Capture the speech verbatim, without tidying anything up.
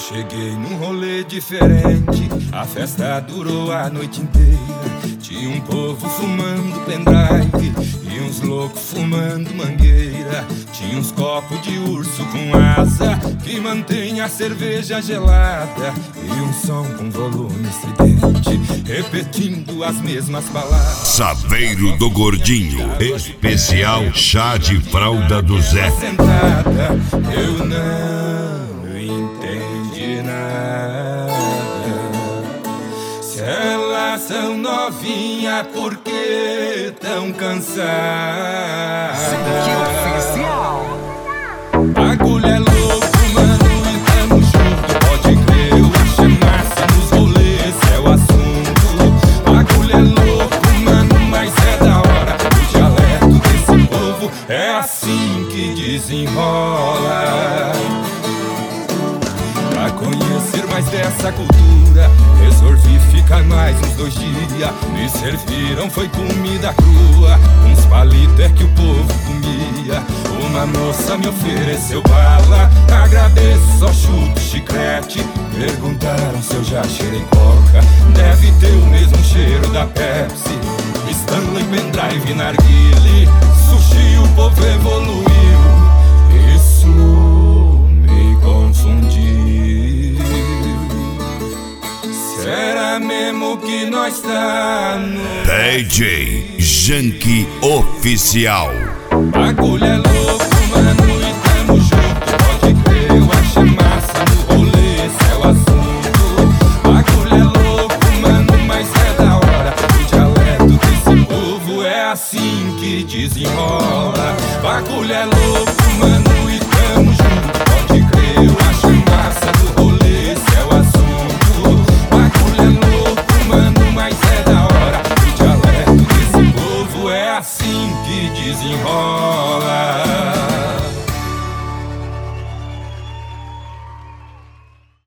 Cheguei num rolê diferente, a festa durou a noite inteira. Tinha um povo fumando pendrive e uns loucos fumando mangueira. Tinha uns copos de urso com asa que mantém a cerveja gelada, e um som com volume estridente repetindo as mesmas palavras. Saveiro do Gordinho, especial chá de fralda do Zé. Sentada, eu não entendi nada. Se elas são novinhas, por que tão cansadas? Bagulho é louco, mano, e tamo junto. Pode crer, eu achei massa nos rolês, esse é o assunto. Bagulho é louco, mano, mas é da hora. O dialeto desse povo é assim que desenrola. Pra conhecer mais dessa cultura, resolvi ficar mais uns dois dias. Me serviram, foi comida crua, uns palitos é que o povo comia. Uma moça me ofereceu bala, agradeço, só chuto chiclete. Perguntaram se eu já cheirei coca, deve ter o mesmo cheiro da Pepsi. Stanley, pendrive, narguile, sushi, o povo evoluiu. Isso me confundiu. Será mesmo que nós tá no D J Janky Oficial. Bagulho é louco, mano, e tamo junto. Pode crer, eu achei massa no rolê, esse é o assunto. Bagulho é louco, mano, mas é da hora. O dialeto desse povo é assim que desenrola. Bagulho é louco, mano, e tamo junto. Pode crer, eu achei massa no rolê, esse é o assunto. Bagulho é louco, mano, mas é da hora. O dialeto desse povo é assim que desenrola.